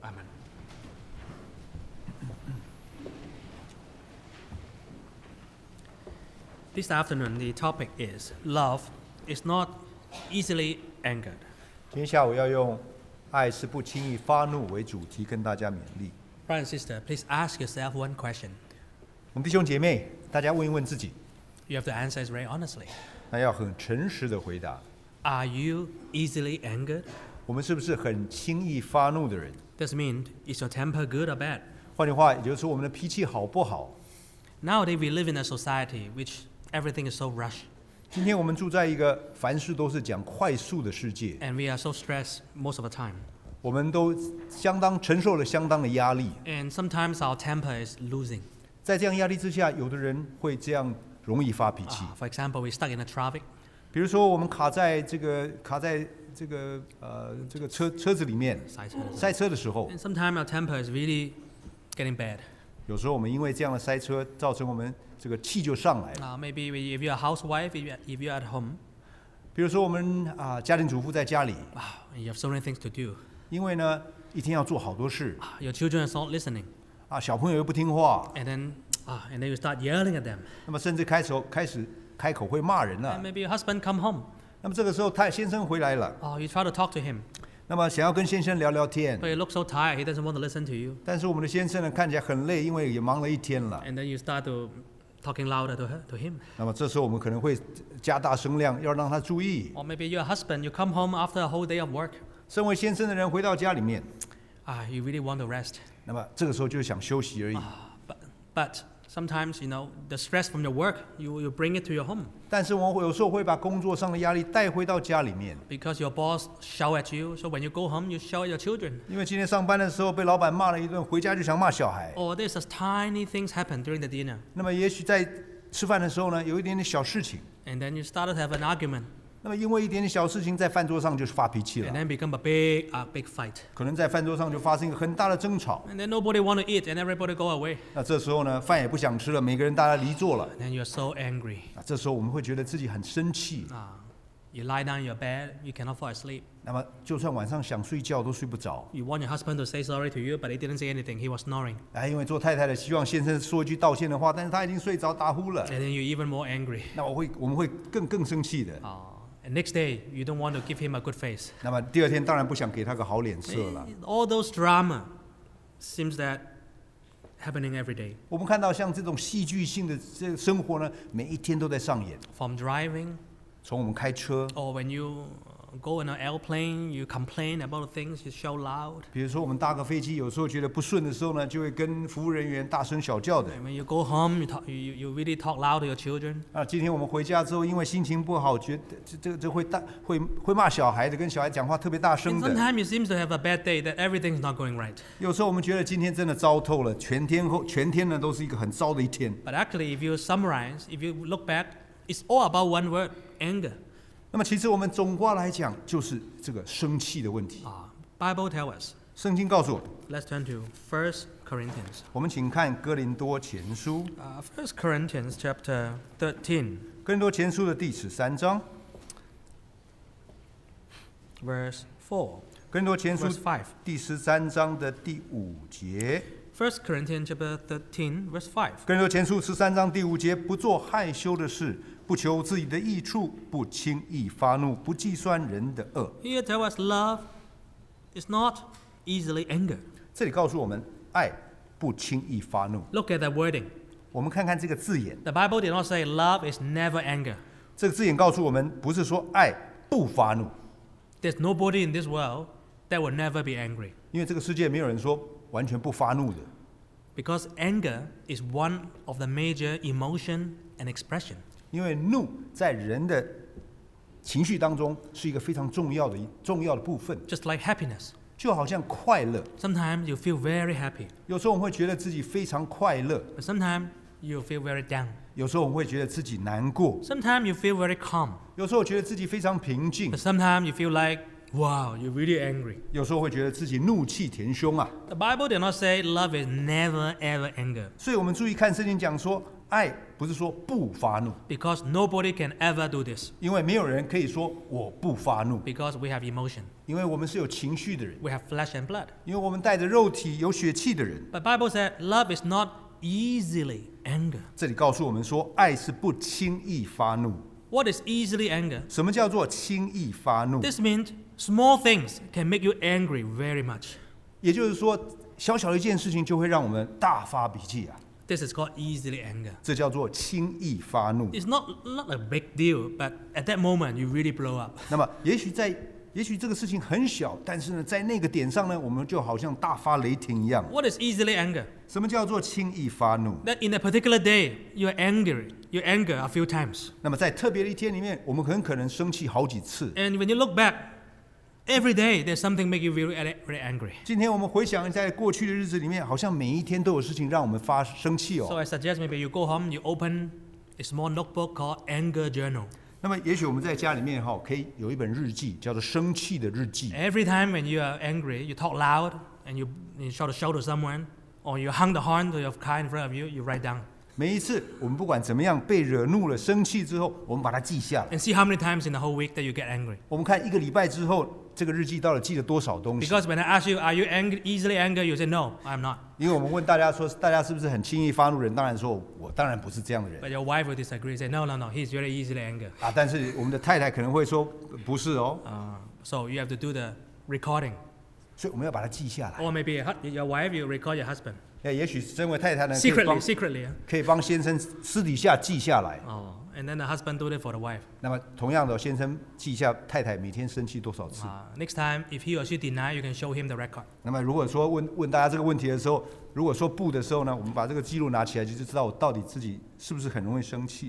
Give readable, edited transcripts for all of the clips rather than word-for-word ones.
Amen. This afternoon, the topic is love is not easily angered. 今天下午要用“爱是不轻易发怒”为主题，跟大家勉励。 Brother and sister, please ask yourself one question. 我们弟兄姐妹，大家问一问自己， You have to answer it very honestly. 那要很诚实的回答： Are you easily angered? 我们是不是很轻易发怒的人？ Does it mean is your temper good or bad? 换句话，也就是说，我们的脾气好不好？ Nowadays, we live in a society which everything is so rushed, 今天我们住在一个凡事都是讲快速的世界， and we are so stressed most of the time. 我们都承受了相当的压力。 And sometimes our temper is losing. 在这样压力之下，有的人会这样容易发脾气。 For example, we're stuck in the traffic, 比如说，我们卡在这个车子里面塞车的时候， and sometimes our temper is really getting bad. 有时候我们因为这样的塞车，造成我们这个气就上来了。 Maybe if you're a housewife, if you're at home, 比如说我们家庭主妇在家里， you have so many things to do. 因为呢一天要做好多事， Your children are not listening, 小朋友又不听话， and then you start yelling at them. 那么甚至开始开口会骂人了 And。maybe your husband come home. 那么这个时候先生回来了， You try to talk to him, 那么想要跟先生聊聊天， but he looks so tired. He doesn't want to listen to you. 但是我们的先生呢看起来很累，因为也忙了一天了。 And then you start to talking louder to him. 那么这时候我们可能会加大声量，要让他注意。 Or maybe you're a husband. You come home after a whole day of work. 身为先生的人回到家里面， You really want to rest. 那么这个时候就是想休息而已。 But sometimes, the stress from your work, you bring it to your home. 但是我有时候会把工作上的压力带回到家里面， Because your boss shout at you, so when you go home, you shout at your children. 因为今天上班的时候被老板骂了一顿，回家就想骂小孩。 Or there's just tiny things happen during the dinner. 那么也许在吃饭的时候呢，有一点点小事情， And then you started to have an argument. 那么因为一点点小事情在饭桌上就是发脾气 And 了， then become a big fight. 可能在饭桌上就发生一个很大的争吵。 And then nobody want to eat and everybody go away. 那这时候呢，饭也不想吃了，每个人大家离座了。 And then you're so angry. 那这时候我们会觉得自己很生气， You lie down in your bed, you cannot fall asleep. 那么就算晚上想睡觉都睡不着。 You want your husband to say sorry to you, but he didn't say anything. He was snoring. 因为做太太的希望先生说一句道歉的话，但是他已经睡着打呼了。 And then you're even more angry. 那我们会更生气的。 And next day, you don't want to give him a good face. 那么第二天当然不想给他个好脸色了。 All those drama seems that happening every day. 我们看到像这种戏剧性的这个生活呢，每一天都在上演。 From driving, 从我们开车， or when you go in an airplane, you complain about things, you shout loud. 比如说我们搭个飞机，有时候觉得不顺的时候呢，就会跟服务人员大声小叫的。 And when you go home, you really talk loud to your children. 今天我们回家之后，因为心情不好，觉得这会骂小孩的，跟小孩讲话特别大 And 声的。 sometimes you seem to have a bad day, that everything's not going right. 有时候我们觉得今天真的糟透了，全天呢都是一个很糟的一天。 But actually, if you summarize, if you look back, it's all about one word, anger. 那么其实我们总括来讲，就是这个生气的问题。 Bible tells us. 圣经告诉我们， Let's turn to 1 Corinthians. 我们请看哥林多前书， 1 Corinthians chapter 13, 哥林多前书的第13章， verse 4. 哥林多前书 Verse 5. 第13章的第5节。 1 Corinthians chapter 13, verse 5. 哥林多前书13章第5节，不做害羞的事，不求自己的益处，不轻易发怒，不计算人的恶。 Here tells us love is not easily angered. 这里告诉我们，爱不轻易发怒。 Look at the wording. 我们看看这个字眼， The Bible did not say love is never anger. 这个字眼告诉我们，不是说爱不发怒， There's nobody in this world that will never be angry. 因为这个世界没有人说完全不发怒的。 Because anger is one of the major emotion and expression. 因为怒在人的情绪当中是一个非常重要的部分， Just like happiness. 就好像快乐。 Sometimes you feel very happy, 有时候我们会觉得自己非常快乐， but sometimes you feel very down. 有时候我们会觉得自己难过， Sometimes you feel very calm, 有时候觉得自己非常平静 but，sometimes you feel like, wow, you're really angry. 有时候会觉得自己怒气填胸啊。 The Bible did not say love is never ever anger. 所以我们注意看圣经讲说， 爱不是说不发怒， because nobody can ever do this 因为没有人可以说我不发怒， because we have emotion. 因为我们是有情绪的人， We have flesh and blood. 因为我们带着肉体有血气的人。 But Bible said love is not easily anger. 这里告诉我们说，爱是不轻易发怒。 What is easily anger? 什么叫做轻易发怒？ This means small things can make you angry very much. 也就是说，小小的一件事情就会让我们大发脾气啊， This is called easily anger. 这叫做轻易发怒。 It's not a big deal, but at that moment you really blow up. 那么，也许这个事情很小，但是呢，在那个点上呢，我们就好像大发雷霆一样。 What is easily anger? 什么叫做轻易发怒？ That in a particular day you're angry. You anger a few times. 那么在特别的一天里面，我们很可能生气好几次。 And when you look back, every day there's something make you very angry. 今天我们回想在过去的日子里面，好像每一天都有事情让我们生气 So 哦。 I suggest maybe you go home, you open a small notebook called Anger Journal. 那么也许我们在家里面可以有一本日记，叫做生气的日记。 Every time when you are angry, you talk loud and you try to shout to someone, or you hung the horn to your car in front of you, you write down. 每一次我们不管怎么样被惹怒了、生气之后，我们把它记下来。 And see how many times in the whole week that you get angry. 我们看一个礼拜之后，这个日记到底记了多少东西？ Because when I ask you, are you easily angry? You say, no, I'm not. 因为我们问大家说，大家是不是很轻易发怒人？当然说，我当然不是这样的人 But your wife will disagree. Say, no, he's very easily angry. 啊。但是我们的太太可能会说，不是哦。 So you have to do the recording. 所以我们要把它记下来。 Or maybe your wife, you record your husband. 也许身为太太呢， Secretly. 可以帮先生私底下记下来。 Oh, and then the husband do it for the wife. 那么同样的，先生记下太太每天生气多少次。 Next time, if he or she deny, you can show him the record. 那么如果说问大家这个问题的时候，如果说不的时候呢，我们把这个记录拿起来，就知道我到底自己是不是很容易生气。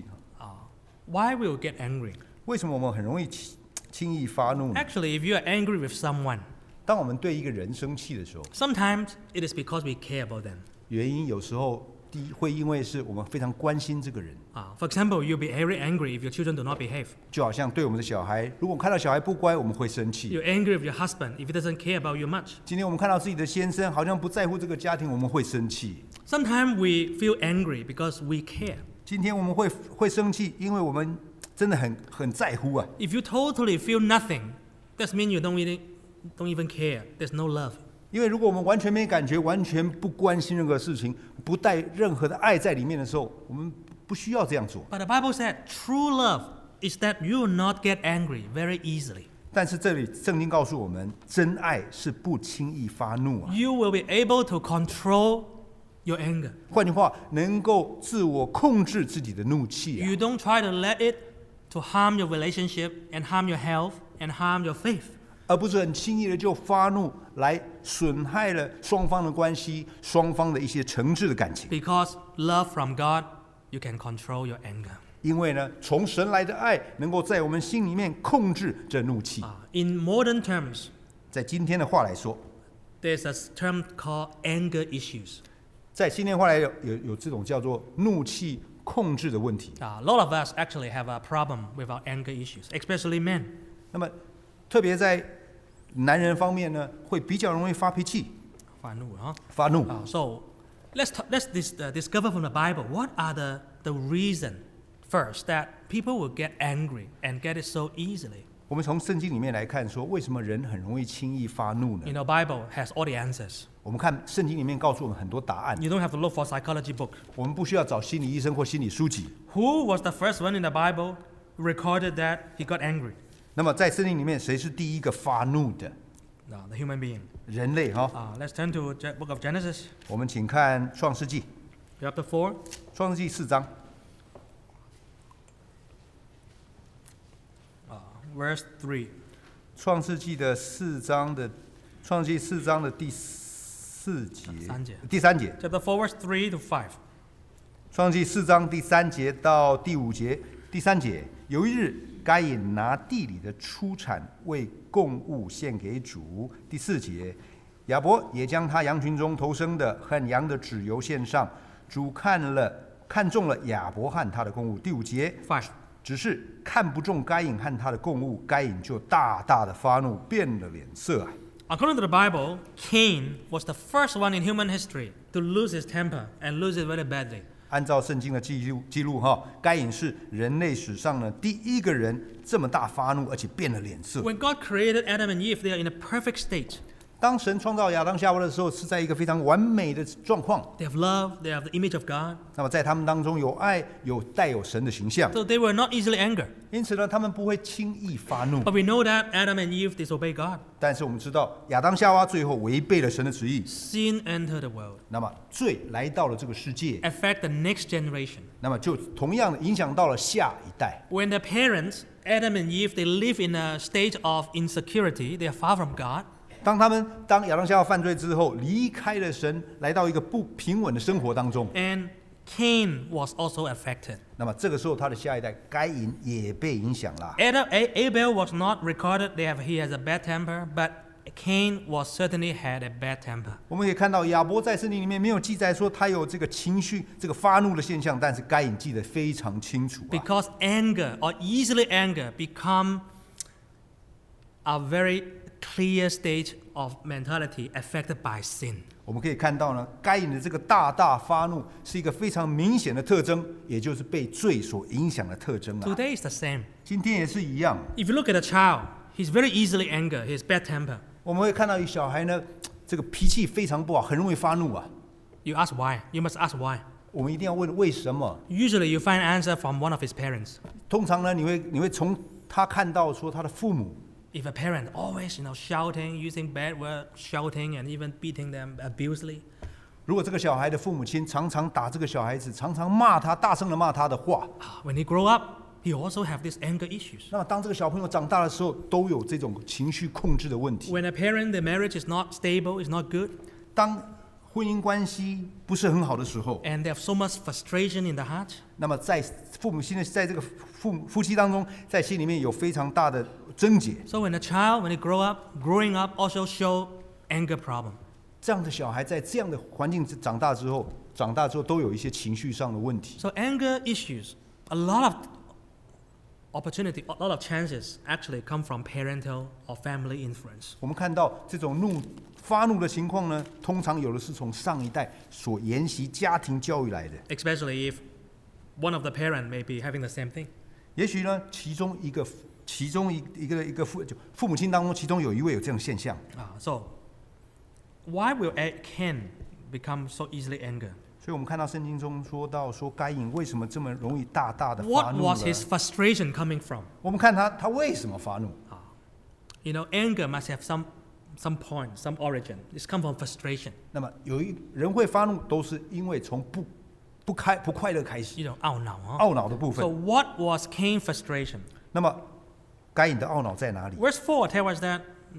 Why will you get angry? 为什么我们很容易轻易发怒呢？ Actually, if you are angry with someone, 当我们对一个人生气的时候， sometimes it is because we care about them. 原因有时候第一会因为是我们非常关心这个人， For example, you'll be very angry if your children do not behave. 就好像对我们的小孩，如果看到小孩不乖，我们会生气。 You're angry with your husband if he doesn't care about you much. 今天我们看到自己的先生好像不在乎这个家庭，我们会生气。 Sometimes we feel angry because we care. 今天我们会生气，因为我们真的很在乎啊。 If you totally feel nothing, that means you don't even care. There's no love. 因为如果我们完全没感觉，完全不关心任何事情，不带任何的爱在里面的时候，我们不需要这样做。 But the Bible said true love is that you will not get angry very easily. 但是这里圣经告诉我们，真爱是不轻易发怒啊。 You will be able to control your anger. 换句话，能够自我控制自己的怒气啊。 You don't try to let it to harm your relationship and harm your health and harm your faith. 而不是很轻易的就发怒，来损害了双方的关系，双方的一些诚挚的感情。 Because love from God, you can control your anger. 因为呢，从神来的爱能够在我们心里面控制这怒气。 In modern terms, 在今天的话来说， there's a term called anger issues. 在今天话来有这种叫做怒气控制的问题。 A lot of us actually have a problem with our anger issues, especially men. 那么，特别在男人方面呢，会比较容易发脾气、发怒。 So let's discover from the Bible what are the reason first that people will get angry and get it so easily. 我们从圣经里面来看，说为什么人很容易轻易发怒呢？ Bible has all the answers. 我们看圣经里面告诉我们很多答案， You don't have to look for psychology book. 我们不需要找心理医生或心理书籍。 Who was the first one in the Bible who recorded that he got angry? 那么在圣经里面，谁是第一个发怒的 The human being. 人类？哈， Let's turn to book of Genesis, 我们请看创世纪， chapter 4. 创世纪4章， Verse 3. 创世纪的4章的第4节，第3节， Chapter 4, verse 3 to 5. 创世纪4章第3节到第5节，第3节，有一日，该隐拿地里的出产为供物献给主。第4节，亚伯也将他羊群中头生的和羊的脂油献上。主看中了亚伯和他的供物。第5节， 5. 只是看不中该隐和他的供物，该隐就大大的发怒，变了脸色。 According to the Bible, Cain was the first one in human history to lose his temper and lose it very badly. 按照圣经的记录哈，该隐是人类史上呢第一个人这么大发怒，而且变了脸色。 When God created Adam and Eve, they are in a perfect state. 当神创造亚当夏娃的时候，是在一个非常完美的状况。 They have love, they have the image of God. 那么在他们当中有爱，带有神的形象， So they were not easily angered. 因此呢，他们不会轻易发怒。 But we know that Adam and Eve disobeyed God. 但是我们知道，亚当夏娃最后违背了神的旨意， Sin entered the world, 那么罪来到了这个世界， affect the next generation. 那么就同样的影响到了下一代。 When the parents, Adam and Eve, they live in a state of insecurity, they are far from God. 当亚当夏娃犯罪之后，离开了神，来到一个不平稳的生活当中， And Cain was also affected. 那么这个时候他的下一代该隐也被影响了。 Abel was not recorded, he has a bad temper, but Cain was certainly had a bad temper. 我们可以看到亚伯在圣经里面没有记载说他有这个情绪、这个发怒的现象，但是该隐记得非常清楚。 Because anger or easily anger become a very clear state of mentality affected by sin. 我们可以看到呢，该隐的这个大发怒是一个非常明显的特征，也就是被罪所影响的特征啊。 Today is the same. 今天也是一样。 If you look at a child, he's very easily angry, he has bad temper. 我们会看到一小孩呢，这个脾气非常不好，很容易发怒啊。 You ask why. You must ask why. 我们一定要问为什么。 Usually you find answer from one of his parents. 通常呢，你会从他看到说他的父母。 If a parent always, shouting, using bad words, shouting and even beating them abusively, 如果这个小孩的父母亲常常打这个小孩子，常常骂他，大声的骂他的话， when he grow up, he also have these anger issues. 那么当这个小朋友长大的时候，都有这种情绪控制的问题。 When a parent, the marriage is not stable, is not good, 当婚姻关系不是很好的时候， and they have so much frustration in the heart, 那么在父母亲的在这个夫妻当中，在心里面有非常大的症结。 so when a child, when they growing up also show anger problem. 这样的小孩在这样的环境长大之后都有一些情绪上的问题。 So anger issues, a lot of opportunity, a lot of chances actually come from parental or family influence. 我们看到这种发怒的情况呢，通常有的是从上一代所沿袭家庭教育来的。 Especially if one of the parent may be having the same thing. 也许呢，其中一个父母亲当中，其中有一位有这种现象。 So why will Cain become so easily angry? 所以我们看到圣经中说到说该隐为什么这么容易大的发 What 怒 was 呢？ his frustration coming from? 我们看他为什么发怒？ Anger must have some point, some origin. It's come from frustration. 那么人会发怒，都是因为从不快乐开始， 懊恼. 懊恼的部 So 分。 what was Cain's frustration? 那么该隐的懊恼在哪里？ Verse 4 tells us that,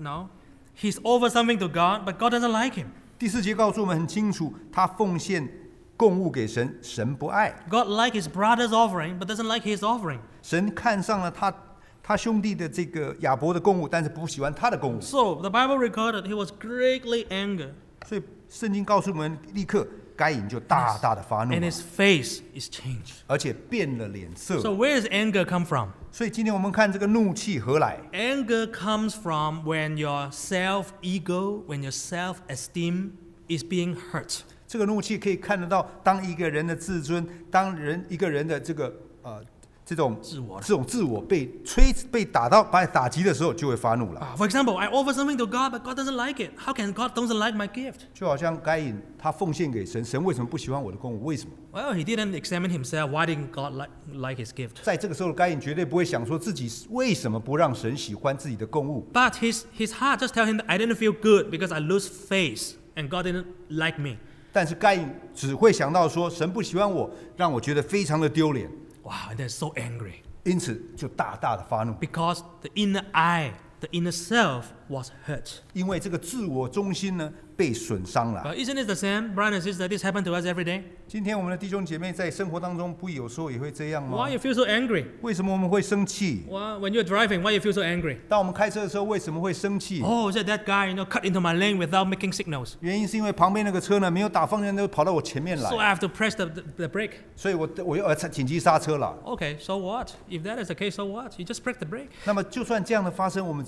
he's over something to God, but God doesn't like him. 第4节告诉我们很清楚，他奉献供物给神，神不爱。 God likes his brother's offering, but doesn't like his offering. 神看上了他兄弟的这个亚伯的供物，但是不喜欢他的供物。 So the Bible recorded he was greatly angry, 所以圣经告诉我们，立刻该隐就大的发怒 and 了， his face is changed. 而且变了脸色。 So where does anger come from? 所以今天我们看这个怒气何来？ Anger comes from when your self-ego, when your self-esteem is being hurt. 这个怒气可以看得到，当一个人的自尊，一个人的这种自我被打击的时候，就会发怒了。 For example, I offer something to God, but God doesn't like it. How can God doesn't like my gift? 就好像该隐他奉献给神，神为什么不喜欢我的供物？为什么？ Well, he didn't examine himself. Why didn't God like his gift? 在这个时候，该隐绝对不会想说自己为什么不让神喜欢自己的供物。 But his heart just tell him that I didn't feel good because I lose face and God didn't like me. 但是该隐只会想到说，神不喜欢我，让我觉得非常的丢脸， Wow, and they're so angry 因此就大的发怒。 because the inner I, the inner self was hurt. 因为这个自我中心呢被损伤了。 But isn't it the same, brothers and sisters? This happens to us every day. 今天我们的弟兄姐妹在生活当中，不有时候也会这样吗？ Why you feel so angry? 为什么我们会生气？ Well, when you're driving, why you feel so angry? 当我们开车的时候，为什么会生气？ Oh, is it that guy, cut into my lane without making signals? 原因是因为旁边那个车呢没有打方向灯，跑到我前面 So 来， I have to press the brake. 所以我要紧急刹车了。 Okay, so what? If that is the case, so what? You just press the brake. 那么就算这样的发生，我们只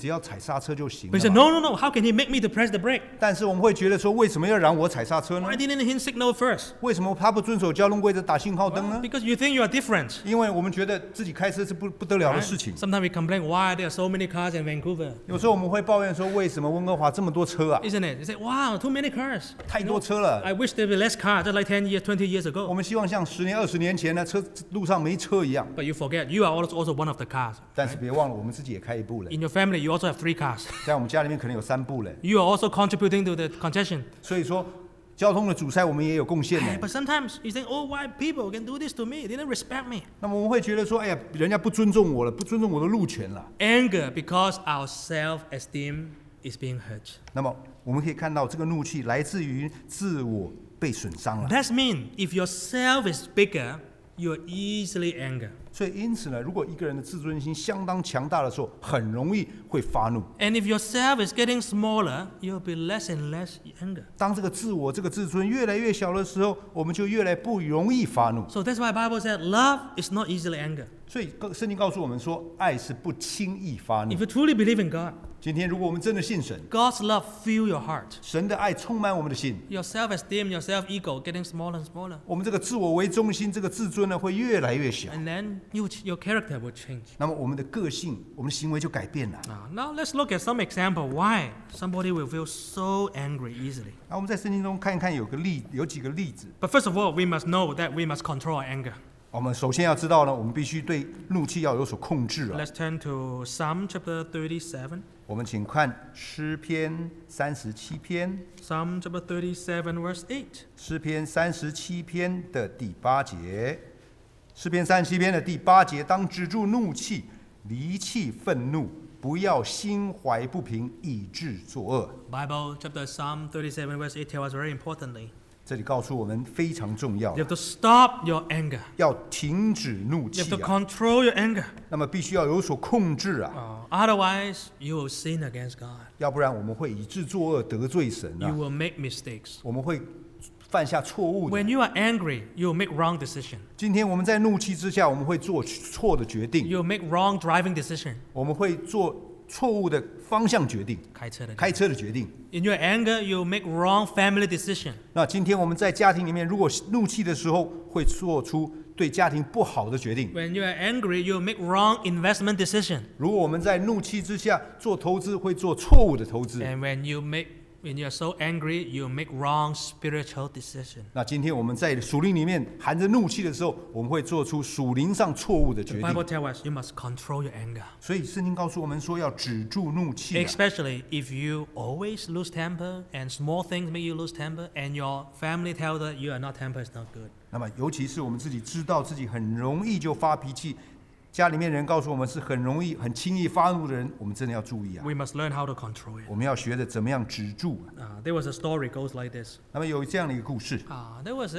只要踩刹车就行 But he 了 said, 嘛。 no, no, no. How can he make me to press the brake? 但是我们会觉得说，为什么要让我踩刹车呢 Why？ didn't he signal first? 为什么他不遵守交通规则打信号灯 Well, 呢？ because you think you are different. 因为我们觉得自己开车是不得了的 Right? 事情。 Sometimes we complain why there are so many cars in Vancouver. 有时候我们会抱怨说，为什么温哥华这么多车啊？ Isn't it? You say, wow, too many cars. 太多车了。 I wish there were less cars, just like 10 years, 20 years 我 ago. 们希望像10年、20年前呢，路上没车一样。 But you forget, you are also one of the cars. 但是别忘了，我们自己也开一部了， In your family, you also have 3 cars. 在我们家里面可能有3部了。 You are also contributing to the congestion. 所以说，交通的阻塞我们也有贡献 But 的。 sometimes you think, oh, why people can do this to me? They didn't respect me. 那么我们会觉得说，哎呀，人家不尊重我了，不尊重我的路权了。 Anger because our self-esteem is being hurt. 那么我们可以看到，这个怒气来自于自我被损伤了。 That means if your self is bigger, you're easily angry. 所以因此呢，如果一个人的自尊心相当强大的时候，很容易会发怒。 And if your self is getting smaller, you'll be less and less angry. 当这个自我、这个自尊越来越小的时候，我们就越来不容易发怒。 So that's why the Bible said love is not easily angry. 所以圣经告诉我们说，爱是不轻易发怒 If。you truly believe in God, 今天如果我们真的信神， God's love fill your heart. 神的爱充满我们的心， Your self-esteem, your self-ego getting smaller and smaller. 我们这个自我为中心、这个自尊呢，会越来越小。 And then your character will change. 那么我们的个性、我们的行为就改变了。 Now let's look at some example why somebody will feel so angry easily. 那我们在圣经中看一看，有几个例子。 But first of all, we must know that we must control our anger. 我们首先要知道呢，我们必须对怒气要有所控制啊。 Let's turn to Psalm chapter 37. 我们请看诗篇37篇， Psalm chapter 37, verse 8. 诗篇37篇的第8节。诗篇37篇的第8节，当止住怒气，离弃愤怒，不要心怀不平，以致作恶。 Bible chapter Psalm 37, verse 8 tells us very importantly. 这里告诉我们非常重要 You，have to stop your anger. 要停止怒 You 气 have to 啊。 control your anger. 那么必须要有所控制啊， Otherwise, you will sin against God. 要不然我们会以致作恶，得罪神 You 啊， will make mistakes. 我们会犯下错误的。 When you are angry, you will make wrong decision. 今天我们在怒气之下，我们会做错的决定， You will make wrong driving decision. 我们会做错误的方向决定， 开车的。 开车的决定。 In your anger, you will make wrong family decision. 那今天我们在家庭里面，如果怒气的时候，会做出对家庭不好的决定。 When you are angry, you will make wrong investment decision. 如果我们在怒气之下做投资，会做错误的投资。 And when you are so angry, you will make wrong spiritual decision. 那今天我们在属灵里面含着怒气的时候，我们会做出属灵上错误的 The 决 Bible 定。 tells us you must control your anger. 所以圣经告诉我们说，要止住怒气啊。 Especially if you always lose temper and small things make you lose temper and your family tells that you are not temper is not good. 那么，尤其是我们自己知道自己很容易就发脾气，家里面人告诉我们是很容易、很轻易发怒的人，我们真的要注意啊！ We must learn how to control it. 我们要学着怎么样止住。 There was a story goes like this. 那么有这样的一个故事， There was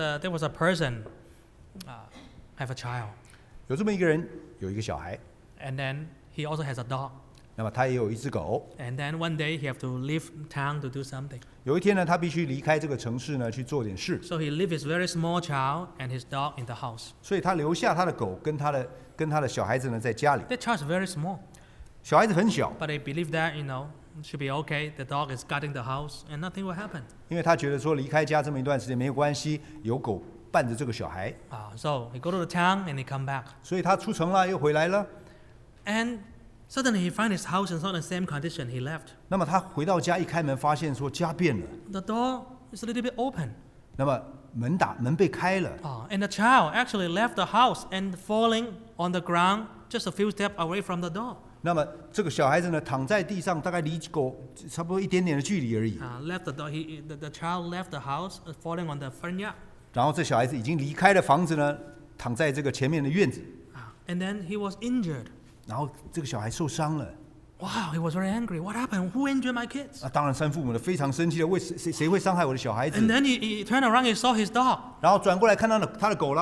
a person have a child, 有这么一个人，有一个小孩， and then he also has a dog. 那么他也有一只狗。 And then one day he have to leave town to do something. 有一天呢，他必须离开这个城市呢，去做点事， So he leave his very small child and his dog in the house. 所以他留下他的狗跟他的小孩子呢在家里。 That child is very small, 小孩子很小， but they believe that should be okay. The dog is guarding the house and nothing will happen. 因为他觉得说离开家这么一段时间没有关系，有狗伴着这个小孩， So he go to the town and he come back. 所以他出城了又回来了。 And suddenly he find his house is not in the same condition he left. 那么他回到家一开门，发现说家变了， The door is a little bit open. 那么门被开了， And the child actually left the house and falling on the ground just a few steps away from the door. 那么这个小孩子呢躺在地上，大概离狗差不多一点点的距离而已。 Left the door. The child left the house, falling on the front yard. 然后这小孩子已经离开了房子呢，躺在这个前面的院子， And then he was injured. 然后这个小孩受伤了。 Wow, he was very angry. What happened? Who injured my kids? 当然生父母的非常生气了，为谁会伤害我的小孩子 And？then he turned around. He saw his dog. 然后转过来看到他的狗了，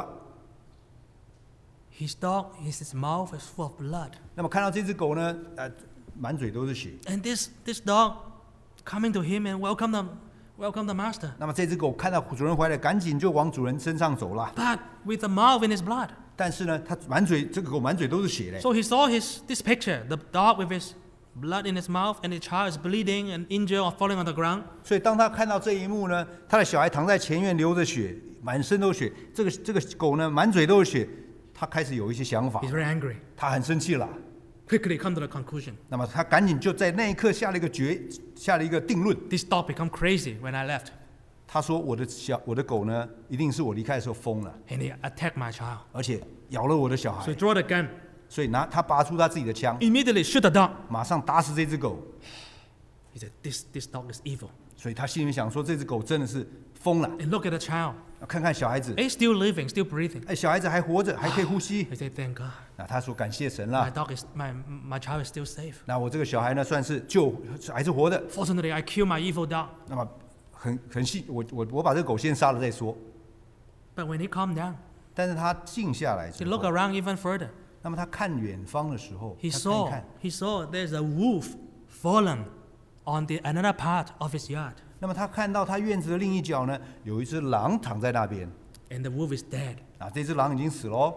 His dog, his mouth is full of blood. 那么看到这只狗呢，满嘴都是血。 And this dog coming to him and welcome the master. 那么这只狗看到主人回来，赶紧就往主人身上走了。 But with the mouth in his blood. 但是呢，这个狗满嘴都是血嘞。 So he saw this picture, the dog with his blood in his mouth, and the child is bleeding and injured or falling on the ground. 所以当他看到这一幕呢，他的小孩躺在前院流着血，满身都是血，这个狗呢满嘴都是血，他开始有一些想法 He's，very angry. 他很生气了。 Quickly come to the conclusion. 那么他赶紧就在那一刻下了一个定论。 This dog become crazy when I left, 他说我的狗呢，一定是我离开的时候疯了， and he attacked my child. 而且咬了我的小 So 孩 he，draw the gun, 所以他拔出他自己的枪， immediately shoot the dog. 马上打死这只狗。 He said, "This dog is evil." 所以他心里想说，这只狗真的是疯了。 And look at the child. 看看小孩子， He's still living, still breathing. 哎，小孩子还活着，还可以呼吸。 He said, "Thank God, 那他说感谢神 my 啦。 dog is my child is still safe." 那我这个小孩呢，算是还是活的。 Fortunately, I killed my evil dog. 那么很幸，我把这个狗先杀了再说。 But when he calmed down, 但是他静下来 he 之 looked 后， around even further. 那么他看远方的时候， He 他看 saw 一看， there's a wolf fallen on the another part of his yard, 那么他看到他院子的另一角呢，有一只狼躺在那边。 and the wolf is dead. 啊，这只狼已经死了哦。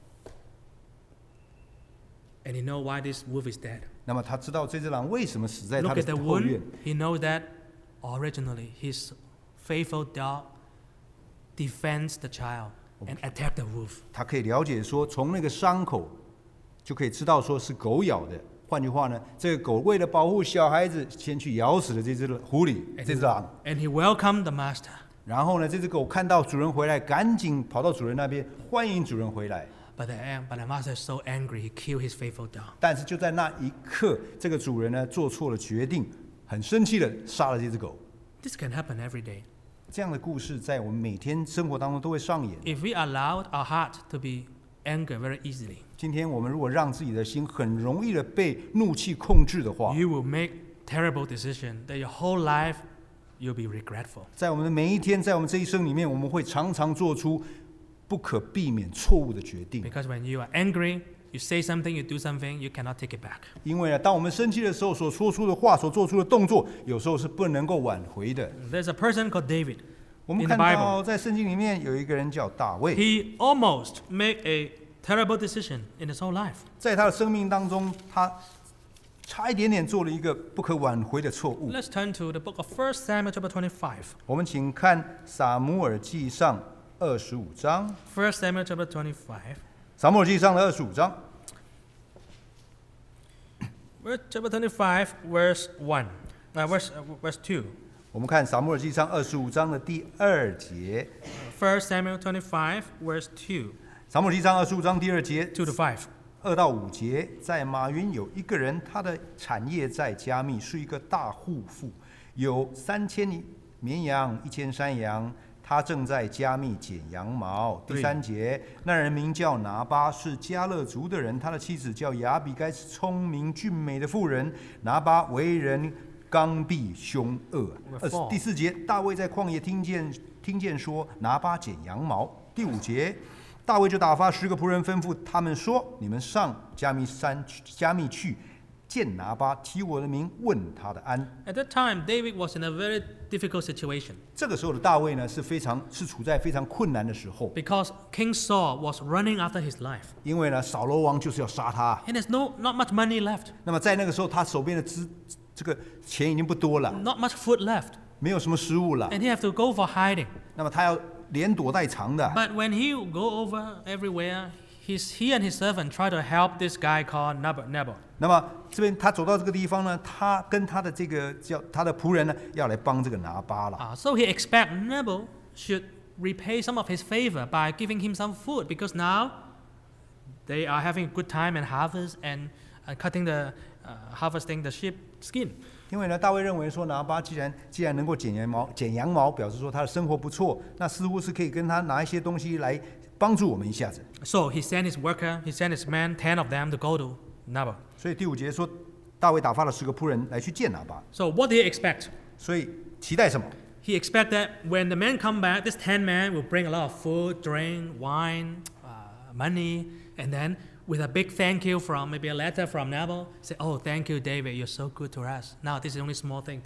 And he know why this wolf is dead. 那么他知道这只狼为什么死在他 Look at 的 the 后院 wound. He knows that originally his faithful dog defends the child and attacked the wolf. 他可以了解说，从那个伤口就可以知道说是狗咬的。换句话呢，这个狗为了保护小孩子，先去咬死了这只狐狸，这只狼。 And he welcomed the master. 然后呢，这只狗看到主人回来，赶紧跑到主人那边欢迎主人回来。 But the master is so angry, he killed his faithful dog. 但是就在那一刻，这个主人呢做错了决定，很生气的杀了这只狗。 This can happen every day. 这样的故事在我们每天生活当中都会上演。 If we allowed our heart to be angered very easily, 今天我们如果让自己的心很容易的被怒气控制的话， you will make terrible decisions that your whole life you'll be regretful. 在我们的每一天，在我们这一生里面，我们会常常做出不可避免错误的决定。 Because when you are angry, you say something, you do something, you cannot take it back. 因为呢，当我们生气的时候，所说出的话、所做出的动作，有时候是不能够挽回的。 There's a person called David 我们 in the 看 Bible. 到在圣经里面有一个人叫大卫， He almost made a terrible decision in his whole life. 在他的生命当中，他差一点点做了一个不可挽回的错误。 Let's turn to the book of 1 Samuel chapter 25. 我们请看撒母耳记上25章， 1 Samuel chapter 25. 撒母耳记上的25章， Chapter 25, verse 1. Verse 2. 我们看撒母耳记上25章的第2节。 1 Samuel 25, verse 2. 撒母耳记上25章第2节 2 to 5. 2到5节，在马云有一个人，他的产业在加密，是一个大户妇，有3000绵羊，1000山羊。他正在加密剪羊毛。第3节，那人名叫拿巴，是迦勒族的人，他的妻子叫亚比该，是聪明俊美的妇人。拿巴为人刚愎凶恶。第4节，大卫在旷野听见说拿巴剪羊毛。第5节，大卫就打发10个仆人，吩咐他们说：“你们上加密去见拿巴，提我的名，问他的安。” At that time, David was in a very difficult situation 这个时候的大卫呢，是处在非常困难的时候， because King Saul was running after his life. 因为呢，扫罗王就是要杀他。 And there's not much money left, 那么在那个时候，他手边的这个钱已经不多了， not much food left, 没有什么食物了。 and he have to go for hiding. 那么他要连躲带藏的。 But when he go over everywhere, he and his servant try to help this guy called Nabal. 那么这边他走到这个地方呢，他跟他的这个叫他的仆人呢，要来帮这个拿巴了。 So he expect Nabal should repay some of his favor by giving him some food, because now they are having a good time and harvest and harvesting the sheep skin. 因为呢，大卫认为说拿巴既然能够剪羊毛，表示说他的生活不错，那似乎是可以跟他拿一些东西来帮助我们一下子。 So he sent his worker, he sent his men, 10 of them to go to Nabal. 所以第5节说，大卫打发了10个仆人来去见拿巴。 So what did he expect? 所以期待什么？ He expect that when the men come back, this 10 men will bring a lot of food, drink, wine, money, and then with a big thank you from maybe a letter from Nabal, say, "Oh, thank you, David. You're so good to us. Now this is only small thing.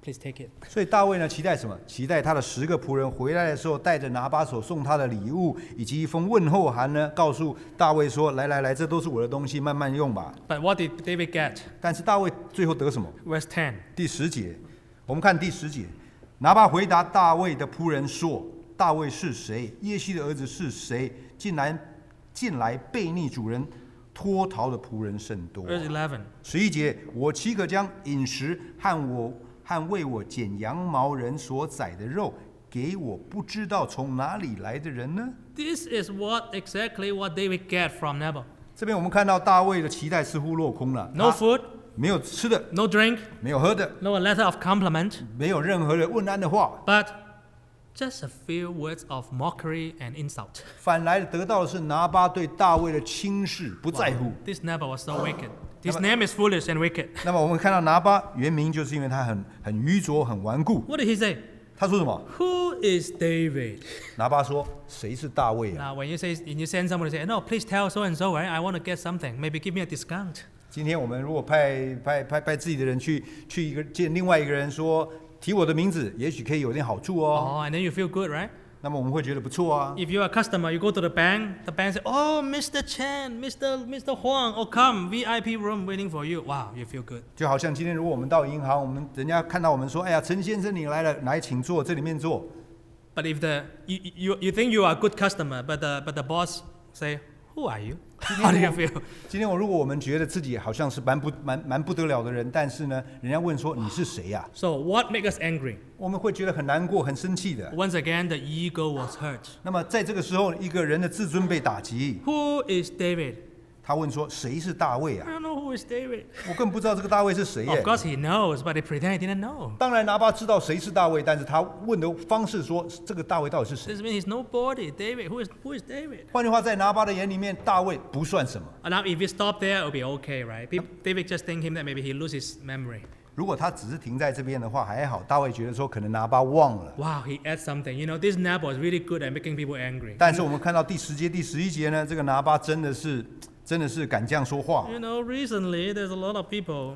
please take it. 所以大卫呢，期待什么？期待他的10个仆人回来的时候，带着拿巴所送他的礼物，以及一封问候函呢，告诉大卫说：“来，这都是我的东西，慢慢用吧。” But what did David get? 但是大卫最后得什么？ Verse 10. 第10节，我们看第10节，拿巴回答大卫的仆人说：“大卫是谁？耶西的儿子是谁？近来悖逆主人脱逃的仆人甚多。” Verse 11. 11节，我岂可将饮食和为我剪羊毛人所宰的肉给我不知道从哪里来的人呢？ This is exactly what David get from Nabal. 这边我们看到大卫的期待似乎落空了。 No 他 food, 没有吃的， no drink, 没有喝的， no letter of compliment, 没有任何的问安的话， but just a few words of mockery and insult. 反来得到的是拿巴对大卫的轻视，不在乎。 This Nabal was so wicked. His name is foolish and wicked. 那么我们看到拿巴原名就是因为他很愚拙、很顽固。 What did he say? 他说什么？ Who is David? 拿巴说：“谁是大卫啊？” Now, when you send someone to say, no, please tell so and so, right? I want to get something. Maybe give me a discount. 今天我们如果派自己的人去见另外一个人说提我的名字，也许可以有点好处哦。 Oh, and then you feel good, right? 那么我们会觉得不错啊。 If you're a customer, you go to the bank says, oh, Mr. Chen, Mr. Huang, oh, come, VIP room waiting for you. Wow, you feel good. 就好像今天如果我们到银行，人家看到我们说：“哎呀，陈先生你来了，来请坐，这里面坐。” But if you think you are a good customer, but the boss say, who are you? How do you feel? 今天如果我们觉得自己好像是蛮不得了的人，但是呢，人家问说你是谁呀？ So what makes us angry? 我们会觉得很难过、很生气的。 Once again, the ego was hurt. 那么在这个时候，一个人的自尊被打击。 Who is David? 他问说：“谁是大卫 I 啊 don't know who is David. ？” 我更不知道这个大卫是谁 Of 耶。 course he knows, but he pretend he didn't know. 当然，拿巴知道谁是大卫，但是他问的方式说：“这个大卫到底是谁 This means he's nobody. David, who is David?？” 换句话，在拿巴的眼里面，大卫不算什么。 Now, if we stop there, it'll be okay, right? David just think him that maybe he loses memory. 如果他只是停在这边的话，还好。大卫觉得说，可能拿巴忘了。 Wow, he adds something. You know, this Nabal is really good at making people angry. 但是我们看到第10节、第11节呢，这个拿巴真的是敢这样说话。 You know, recently there's a lot of people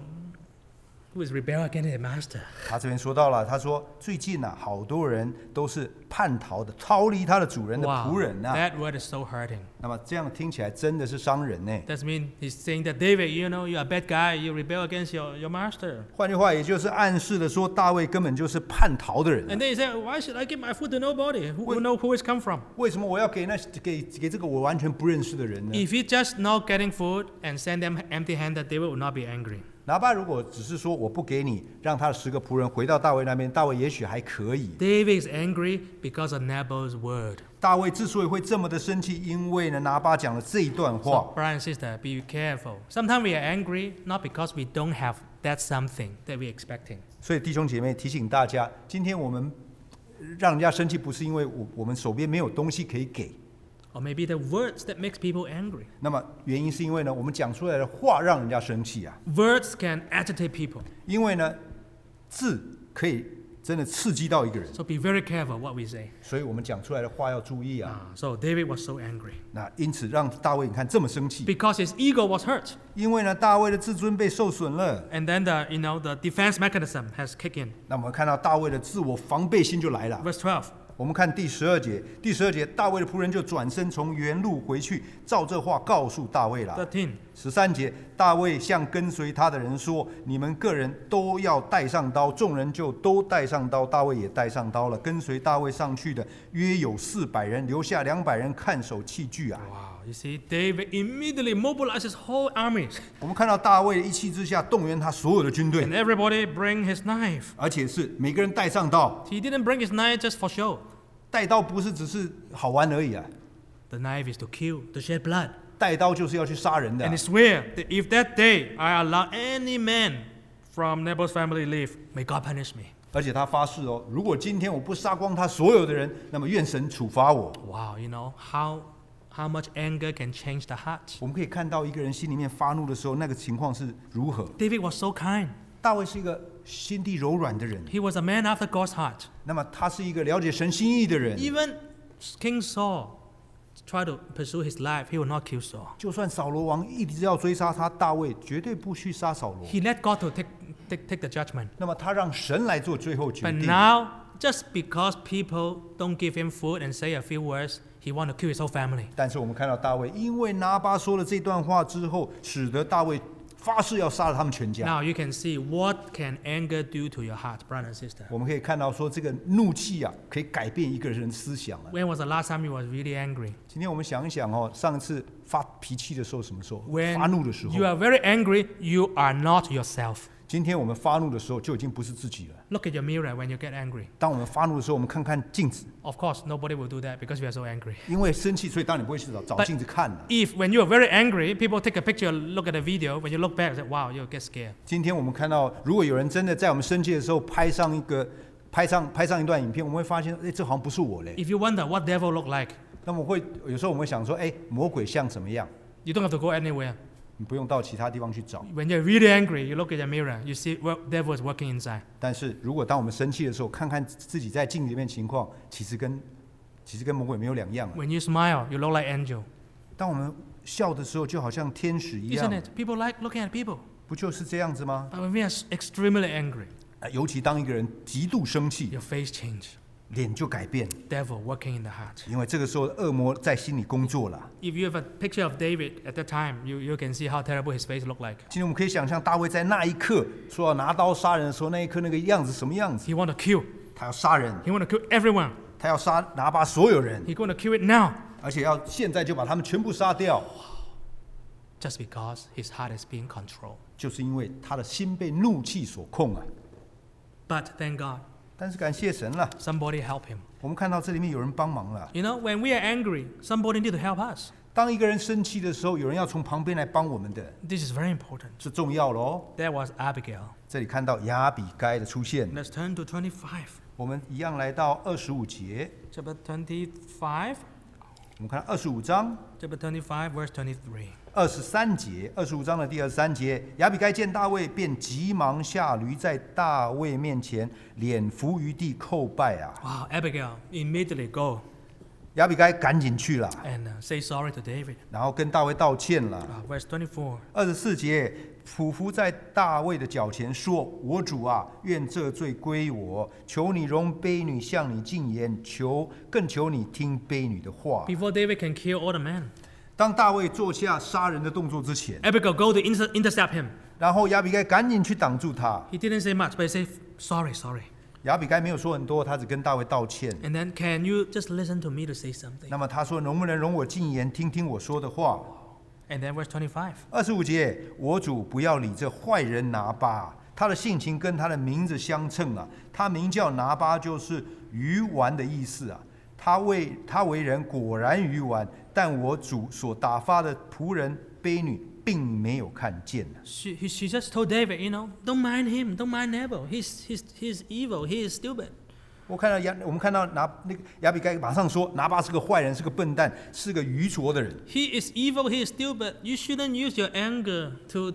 who is rebel against their master. 他这边说到了，他说最近啊，好多人都是叛逃的，逃离他的主人的 Wow, 仆人啊。 that word is so hurting. 那么这样听起来真的是伤人呢。 That means he's saying that David, you know, you're a bad guy. You rebel against your master. 换句话，也就是暗示的说，大卫根本就是叛逃的人啊。 And then he said, why should I give my food to nobody? Who know who it's come from? 为什么我要给这个我完全不认识的人呢？ If he just not getting food and send them empty-handed, David would not be angry. 拿巴如果只是说我不给你，让他的10个仆人回到大卫那边，大卫也许还可以。 David is angry because of Nabal's word. 大卫之所以会这么的生气，因为呢拿巴讲了这一段 So, 话。 brother and sister, be careful. Sometimes we are angry not because we don't have that something that we're expecting. 所以弟兄姐妹提醒大家，今天我们让人家生气，不是因为我们手边没有东西可以给， Or maybe the words that makes people angry. 那么原因是因为呢，我们讲出来的话让人家生气啊。 Words can agitate people. 因为呢，字可以真的刺激到一个人， So be very careful what we say. 所以我们讲出来的话要注意啊。 So David was so angry 那因此让大卫你看这么生气， because his ego was hurt. 因为呢大卫的自尊被受损了。 And then the defense mechanism has kicked in. 那我们看到大卫的自我防备心就来了。 Verse 12. 我们看第12节，第12节，大卫的仆人就转身从原路回去，照这话告诉大卫了。 13. 13节，大卫向跟随他的人说：“你们个人都要带上刀。”众人就都带上刀，大卫也带上刀了。跟随大卫上去的约有400人，留下200人看守器具啊。 Wow, you see, David immediately mobilized his whole armies. 我们看到大卫一气之下动员他所有的军队， And everybody bring his knife. 而且是每个人带上刀。 He didn't bring his knife just for show. 带刀不是只是好玩而已啊， The knife is to kill, to shed blood. 带刀就是要去杀人的 And he swear that if that day I allow any man from Nabal's family live, may God punish me. 而且他发誓哦，如果今天我不杀光他所有的人，那么愿神处罚我。 Wow, you know how much anger can change the heart. 我们可以看到一个人心里面发怒的时候，那个情况是如何。 David was so kind. 大卫是一个心地柔软的人， He was a man after God's heart. 那么他是一个了解神心意的人。 Even King Saul tried to pursue his life, he will not kill Saul. 就算扫罗王一直要追杀他，大卫绝对不去杀扫罗。 He let God to take the judgment. 那么他让神来做最后决 But 定。 now, just because people don't give him food and say a few words, he want to kill his whole family. 但是我们看到大卫，因为拿巴说了这段话之后，使得大卫发誓要杀了他们全家。 Now you can see what can anger do to your heart, brother and sister. 我们可以看到说，这个怒气啊，可以改变一个人的思想啊。 When was the last time you was really angry? 今天我们想一想哦，上一次发脾气的时候什么时候？ When 发怒的时候 you。are very angry, you are not yourself. 今天我们发怒的时候就已经不是自己了。 Look at your mirror when you get angry. 当我们发怒的时候，我们看看镜子， Of course, nobody will do that because we are so angry. 因为生气，所以当然你不会去找 But 镜子看了。 If when you are very angry, people take a picture, look at the video, when you look back, say, wow, you get scared. 今天我们看到，如果有人真的在我们生气的时候拍上一段影片，我们会发现，哎，这好像不是我嘞。 If you wonder what devil look like, 那么有时候我们会想说，哎，魔鬼像什么样？ you don't have to go anywhere. 你不用到其他地方去找。 When you're really angry, you look at your mirror, you see what devil is working inside. 但是如果当我们生气的时候，看看自己在镜子里面情况，其实跟魔鬼没有两样啊。 When you smile, you look like angel. 当我们笑的时候，就好像天使一样 Isn't，it? People like looking at people. 不就是这样子吗？ But when we are extremely angry, 尤其当一个人极度生气， your face change. 脸就改变， Devil working in the heart. 因为这个时候恶魔在心里工作了。 If you have a picture of David at that time, you can see how terrible his face looked like. 今天我们可以想象大卫在那一刻说要拿刀杀人的时候，那一刻那个样子什么样子？ He want to kill. 他要杀人， He want to kill everyone. 他要杀拿巴所有人， He going to kill it now. 而且要现在就把他们全部杀掉， Just because his heart is being controlled. 就是因为他的心被怒气所控啊。 But thank God, 但是感谢神了， somebody help him. 我们看到这里面有人帮忙了。 You know, when we are angry, somebody need to help us. 当一个人生气的时候，有人要从旁边来帮我们的， This is very important. 是重要的哦。 That was Abigail. 这里看到亚比该的出现， Let's turn to 25. 我们一样来到25节， Chapter 25. 我们看到25章 Chapter 25, verse 23. 23节，25章的第23节，亚比该见大卫，便急忙下驴，在大卫面前脸伏于地叩拜啊。 Wow, Abigail immediately go 亚比该赶紧去了， and say sorry to David. 然后跟大卫道歉了。 Verse 24. 24节，俯伏在大卫的脚前说：“我主啊，愿这罪归我，求你容婢女向你进言，更求你听婢女的话。” Before David can kill all the men, 当大卫做下杀人的动作之前， Abigail go to intercept him. 然后亚比该赶紧去挡住他。 He didn't say much, but he said, sorry. 亚比该没有说很多，他只跟大卫道歉。 And then, can you just listen to me to say something? 那么他说：“能不能容我进言，听听我说的话 And then verse 25. ？”25节，我主不要理这坏人拿巴，他的性情跟他的名字相称啊。他名叫拿巴，就是愚顽的意思啊。他为人果然愚顽，但我主所打发的仆人婢女并没有看见。 She just told David, you know, don't mind him, don't mind Nabal. He's evil, he is stupid. 我们看到亚比该马上说拿巴是个坏人，是个笨蛋，是个愚拙的人。 He is evil, he is stupid. You shouldn't use your anger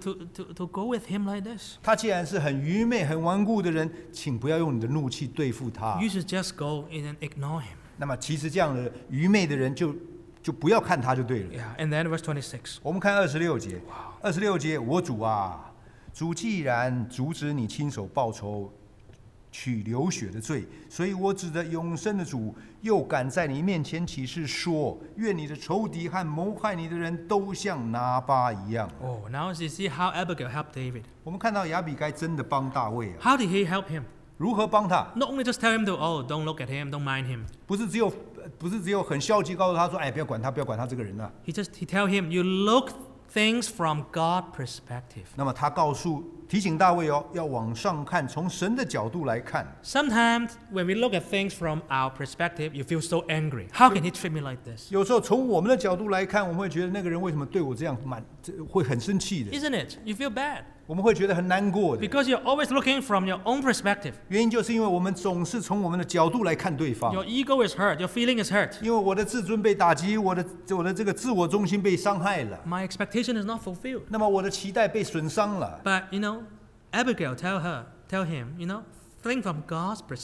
to go with him like this. 他既然是很愚昧、很顽固的人，请不要用你的怒气对付他。 You should just go in and ignore him. 那么其实这样的愚昧的人就不要看他就对了。 Yeah, and then verse 26. 我们看26节，26节，我主啊，主既然阻止你亲手报仇，取流血的罪，所以我指着永生的主，又敢在你面前起誓说，愿你的仇敌和谋害你的人都像拿巴一样。 Oh, now you see how Abigail helped David. 我们看到亚比该真的帮大卫啊， How did he help him? 如何帮他？ Not only just tell him to, oh, don't look at him, don't mind him. 不是只有很消极告诉他说，哎，不要管他这个人啊。 He tell him, you look things from God's perspective. 那么他提醒大卫哦，要往上看，从神的角度来看。 Sometimes when we look at things from our perspective, you feel so angry. How can he treat me like this? 有时候从我们的角度来看，我们会觉得那个人为什么对我这样会很生气的， Isn't it? You feel bad 我们会觉得很难过的。 because you're always looking from your own perspective. 原因就是因为我们总是从我们的角度来看对方。 Your ego is hurt, your feeling is hurt. 因为我的自尊被打击，我的这个自我中心被伤害了， My expectation is not fulfilled. 那么我的期待被损伤了。 But, you know, Abigail tell him, you know, think from God's perspective.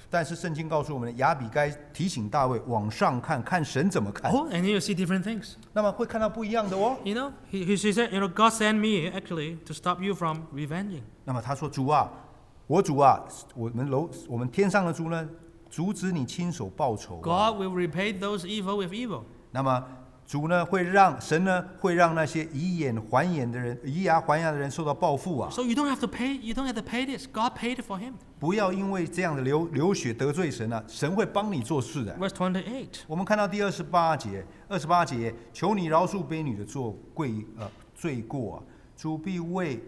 但是圣经告诉我们，亚比该提醒大卫往上看，看神怎么看。 Oh, and then you see different things. 那么会看到不一样的哦。 You know, he said, God sent me actually to stop you from revenging. 那么他说：“主啊，我主啊，我们天上的主呢，阻止你亲手报仇、啊。 God will repay those evil with evil. 那么主呢，神呢会让那些以牙还牙的人受到报复啊！ So you don't have to pay this. God paid it for him. 不要因为这样的流血得罪神啊，神会帮你做事的。” Verse 28. 我们看到第28节，求你饶恕婢女的罪过啊！主必为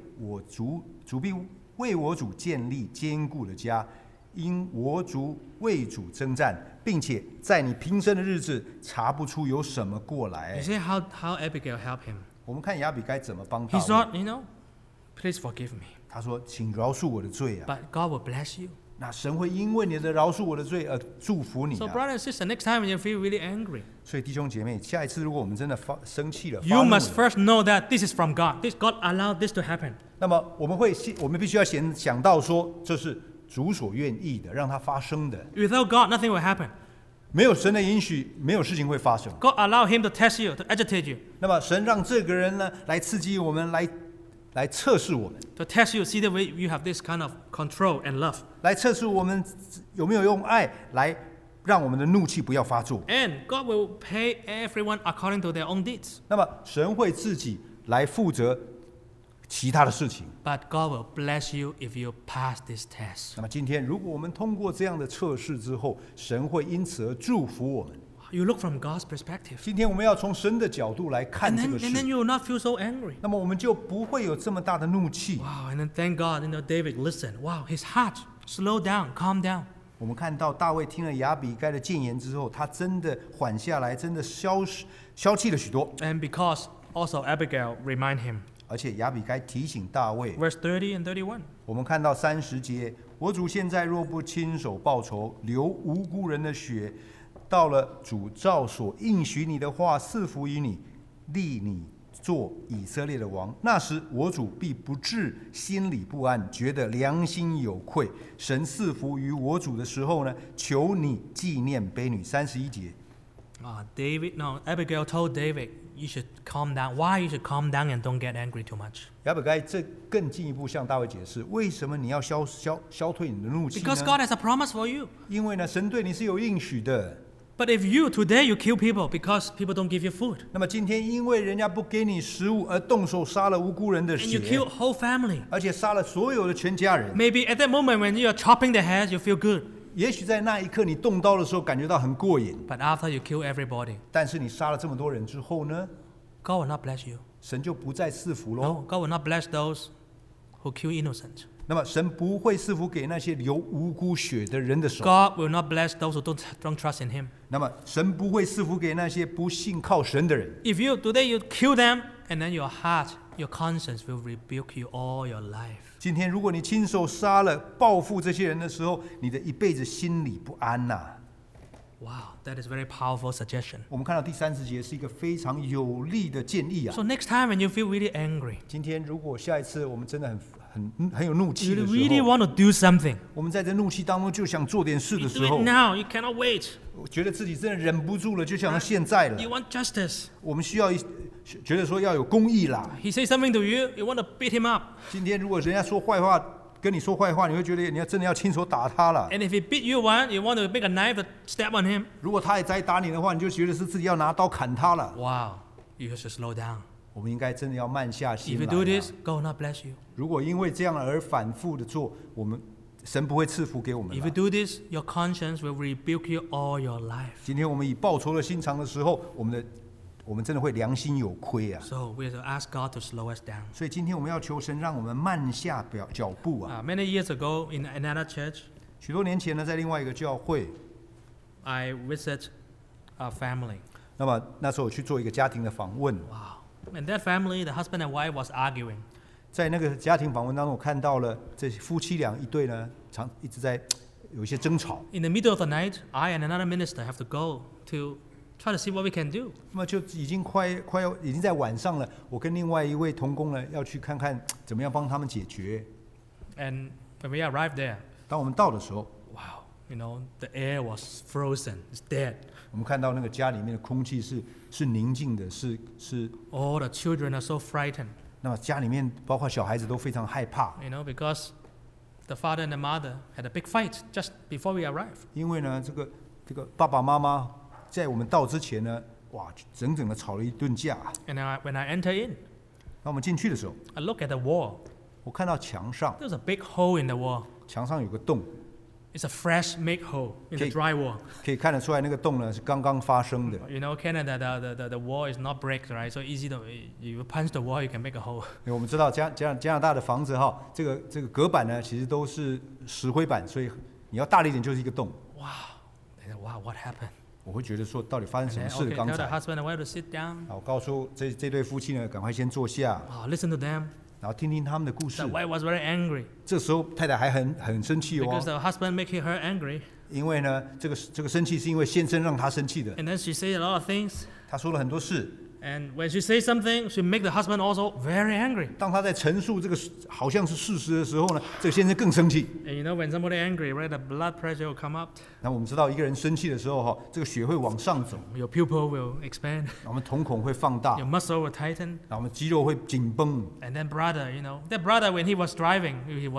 我主建立坚固的家，因我主为主征战，并且在你平生的日子查不出有什么过来。 You see how Abigail helped him. 我们看亚比该怎么帮大 He 卫。 thought, please forgive me. 他说：“请饶恕我的罪啊！ But God will bless you. 那神会因为你的饶恕我的罪而祝福你 So 啊！ brother and sister, next time when you feel really angry, 所以弟兄姐妹，下一次如果我们真的生气了， you 发怒 must 了 first know that this is from God. God allowed this to happen. 那么我们必须要先想到说，这是主所愿意的，让它发生的。 Without God, nothing will happen. 没有神的允许，没有事情会发生。 God allowed him to test you, to agitate you, 那么神让这个人呢来刺激我们，来测试我们， to test you, see the way you have this kind of control and love. 来测试我们有没有用爱来让我们的怒气不要发作。 And God will pay everyone according to their own deeds. 那么神会自己来负责其他的事情。 But God will bless you if you pass this test. 那么今天，如果我们通过这样的测试之后，神会因此而祝福我们。 You look from God's perspective. 今天我们要从神的角度来看 And 这 then, 个 and then 事， you will not feel so angry. 那么我们就不会有这么大的怒气。 Wow, and then thank God, David listened. Wow, his heart slowed down, calmed down. 我们看到大卫听了亚比该的谏言之后，他真的缓下来，真的消气了许多。 And because also Abigail remind him. 而且亚比该提醒大卫， Verse 30 and 31. 我们看到30节，我主现在若不亲手报仇，流无辜人的血，到了主照所应许你的话赐福于你，立你做以色列的王，那时我主必不至心里不安，觉得良心有愧。神赐福于我主的时候呢，求你纪念婢女。31节， Abigail told David, you should calm down. Why you should calm down and don't get angry too much? 亚比该这更进一步向大卫解释，为什么你要消退你的怒气 Because 呢？ God has a promise for you. 因为呢，神对你是有应许的。 But if today you kill people because people don't give you food, 那么今天因为人家不给你食物而动手杀了无辜人的 and you 血， kill whole family, 而且杀了所有的全家人， maybe at that moment when you are chopping their heads, you feel good. 也许在那一刻你动刀的时候感觉到很过瘾， But after you kill everybody, 但是你杀了这么多人之后呢， God will not bless you. 神就不再赐福 No, 喽。 God will not bless those who kill innocent. 那么神不会赐福给那些流无辜血的人的手， God will not bless those who don't trust in Him. 那么神不会赐福给那些不信靠神的人。 If today you kill them, and then your heart, your conscience will rebuke you all your life. 今天如果你亲手杀了报复这些人的时候，你的一辈子心里不安呐、 Wow, that is very powerful suggestion. 我们看到第30节是一个非常有力的建议啊。 So next time when you feel really angry, 今天如果下一次我们真的很有怒气 you 的 really 时候， want to do something. 我们在这怒气当中就想做点事 You 的 do 时 it 候， now. You cannot wait. 我觉得自己真的忍不住了，就想到现在了 You。want justice. 我们需要觉得说要有公义啦。 He says something to you, you want to beat him up. 今天如果人家说坏话，跟你说坏话，你会觉得你真的要亲手打他了。 And if he beat you one, you want to make a knife to stab on him. 如果他也在打你的话，你就觉得是自己要拿刀砍他了。 Wow, you should slow down. 我们应该真的要慢下 If 心 you 来 do 啊。 this, God will not bless you. 如果因为这样而反复的做，神不会赐福给我们 If you 啦。 do this, your conscience will rebuke you all your life. 今天我们以报仇的心肠的时候，我们真的会良心有亏啊。 So we have to ask God to slow us down. 所以今天我们要求神让我们慢下脚步啊。 Many years ago in another church, 许多年前呢，在另外一个教会， I visit a family. 那么那时候我去做一个家庭的访问， Wow. And that family, the husband and wife was arguing. 在那个家庭访问当中，我看到了这夫妻俩一对呢，一直在有一些争吵。 In the middle of the night, I and another minister have to go to try to see what we can do. 那么就已经已经在晚上了，我跟另外一位同工呢要去看看怎么样帮他们解决。 And when we arrived there, 当我们到的时候， wow, You know, the air was frozen. It's dead. 我们看到那个家里面的空气是宁静的，是 All the children are so frightened. 那么家里面包括小孩子都非常害怕， You know, because the father and the mother had a big fight just before we arrived. 因为呢，这个爸爸妈妈在我们到之前呢，哇，整整的吵了一顿架。 And when I enter in, 那我们进去的时候， I look at the wall. 我看到墙上 There's a big hole in the wall. 墙上有个洞， It's a fresh made hole in the Okay. dry wall. 可以看得出来那个洞呢是刚刚发生的。 You know, Canada, the wall is not brick, right? So easy to, you punch the wall, you can make a hole. 因为我们知道加拿大的房子哈，这个隔板呢其实都是石灰板，所以你要大力一点就是一个洞。 Wow. I said, wow, what happened? 我会觉得说到底发生 And 什么 then, 事了 okay, 刚 tell the 才？ husband and wife to sit down. 好，我告诉这对夫妻呢，赶快先坐下， Listen to them. 然后听听他们的故事 The。wife was very angry 这时候太太还很生气 because 哦， the husband making her angry. 因为呢，这个生气是因为先生让她生气的。 And then she said a lot of things. 她说了很多事， And when she says something, she make the husband also very angry. 当她在陈述这个好像是事实的时候呢，这个先生更生气。 And you know, when somebody angry, right, the blood pressure will come up. 那我们知道一个人生气的时候哈，这个血会往上走， Your pupil will expand. 我们瞳孔会放大， Your muscle will tighten. 然后我们肌肉会紧绷。 And then brother, you know, that brother when he was driving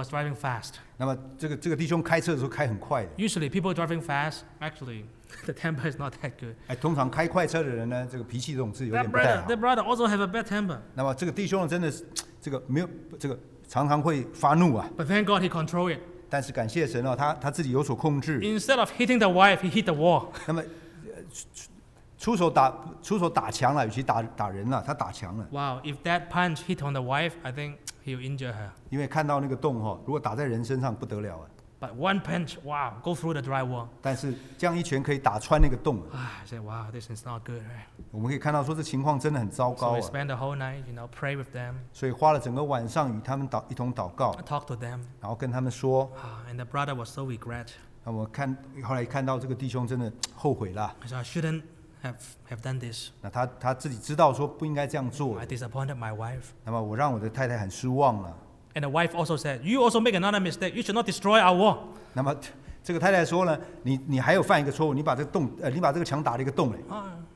fast. 那么这个弟兄开车的时候开很快的， Usually people driving fast, actually, the temper is not that good. 哎，通常开快车的人呢，这个脾气这种是有点 That 不太 brother, 好。 that brother also have a bad temper. 那么这个弟兄呢，真的是这个没有这个常常会发怒啊， But thank God he controlled it. 但是感谢神哦，他自己有所控制。 Instead of hitting the wife, he hit the wall. 那么出手打墙了，与其打人了，他打墙了。 Wow, if that punch hit on the wife, I think he'll injure her. 因为看到那个洞哈，如果打在人身上不得了啊。 But one punch, wow, go through the dry wall. 但是这样一拳可以打穿那个洞啊。 I said, wow, this is not good, right? 我们可以看到说这情况真的很糟 So 糕 we 啊。 spent the whole night, you know, pray with them, 所以花了整个晚上与他们一同祷告， talk to them. 然后跟他们说。 And the brother was so regret. 那我后来看到这个弟兄真的后悔了。 I said, I shouldn't have done this. 那他自己知道说不应该这样做 I， disappointed my wife. 那么我让我的太太很失望了。 And the wife also said, you also make another mistake. You should not destroy our wall. 那么这个太太说呢，你还有犯一个错误，你把这个墙打了一个洞嘞。